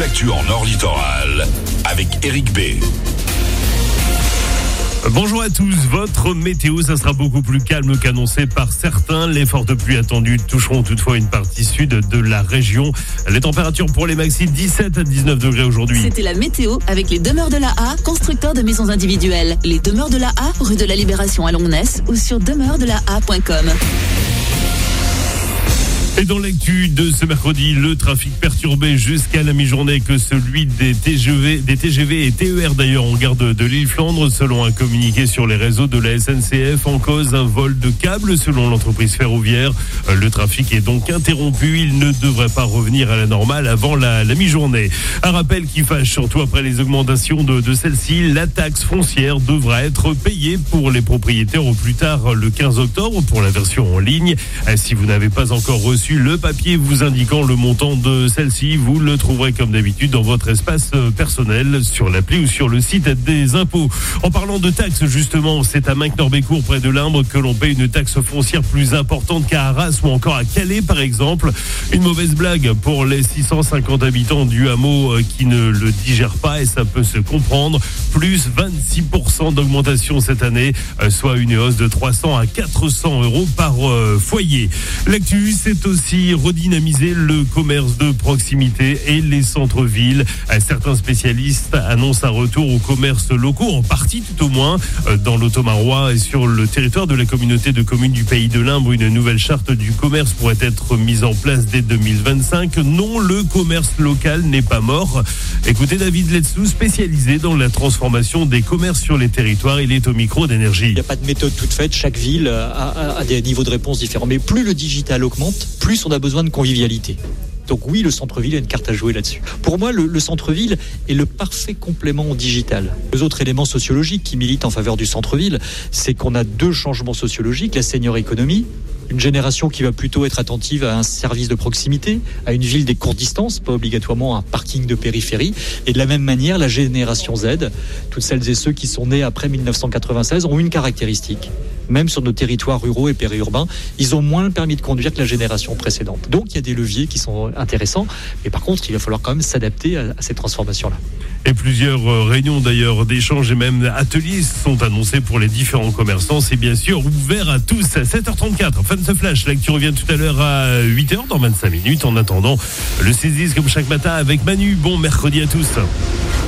l'actu en Nord Littoral avec Eric B. Bonjour à tous, votre météo, ça sera beaucoup plus calme qu'annoncé par certains. Les fortes pluies attendues toucheront toutefois une partie sud de la région. Les températures pour les maxi, 17 à 19 degrés aujourd'hui. C'était la météo avec les Demeures de la A, constructeurs de maisons individuelles. Les Demeures de la A, rue de la Libération à Longnes ou sur demeuresdelaa.com. Et dans l'actu de ce mercredi, le trafic perturbé jusqu'à la mi-journée que celui des TGV et TER d'ailleurs en gare de l'île Flandre, selon un communiqué sur les réseaux de la SNCF. En cause, un vol de câble selon l'entreprise ferroviaire. Le trafic est donc interrompu. Il ne devrait pas revenir à la normale avant la mi-journée. Un rappel qui fâche surtout après les augmentations de celle-ci. La taxe foncière devra être payée pour les propriétaires au plus tard le 15 octobre pour la version en ligne. Si vous n'avez pas encore reçu le papier vous indiquant le montant de celle-ci, vous le trouverez comme d'habitude dans votre espace personnel, sur l'appli ou sur le site des impôts. En parlant de taxes, justement, c'est à Mainck-Norbécourt, près de Limbre, que l'on paye une taxe foncière plus importante qu'à Arras ou encore à Calais, par exemple. Une mauvaise blague pour les 650 habitants du hameau qui ne le digèrent pas, et ça peut se comprendre. Plus 26% d'augmentation cette année, soit une hausse de 300 à 400 euros par foyer. L'actu, c'est aussi redynamiser le commerce de proximité et les centres-villes. Certains spécialistes annoncent un retour aux commerces locaux, en partie tout au moins. Dans l'Automarois et sur le territoire de la communauté de communes du Pays de Limbre, une nouvelle charte du commerce pourrait être mise en place dès 2025. Non, le commerce local n'est pas mort. Écoutez David Letsou, spécialisé dans la transformation des commerces sur les territoires. Il est au micro d'Énergie. Il n'y a pas de méthode toute faite. Chaque ville a des niveaux de réponse différents. Mais plus le digital augmente, plus on a besoin de convivialité. Donc oui, le centre-ville a une carte à jouer là-dessus. Pour moi, le centre-ville est le parfait complément au digital. Les autres éléments sociologiques qui militent en faveur du centre-ville, c'est qu'on a deux changements sociologiques, la senior économie, une génération qui va plutôt être attentive à un service de proximité, à une ville des courtes distances, pas obligatoirement un parking de périphérie. Et de la même manière, la génération Z, toutes celles et ceux qui sont nés après 1996, ont une caractéristique. Même sur nos territoires ruraux et périurbains, ils ont moins le permis de conduire que la génération précédente. Donc il y a des leviers qui sont intéressants, mais par contre, il va falloir quand même s'adapter à ces transformations-là. Et plusieurs réunions d'ailleurs d'échanges et même ateliers sont annoncés pour les différents commerçants. C'est bien sûr ouvert à tous. 7h34, fin de ce flash. L'actu revient tout à l'heure à 8h dans 25 minutes. En attendant, le 6-10 comme chaque matin avec Manu. Bon mercredi à tous.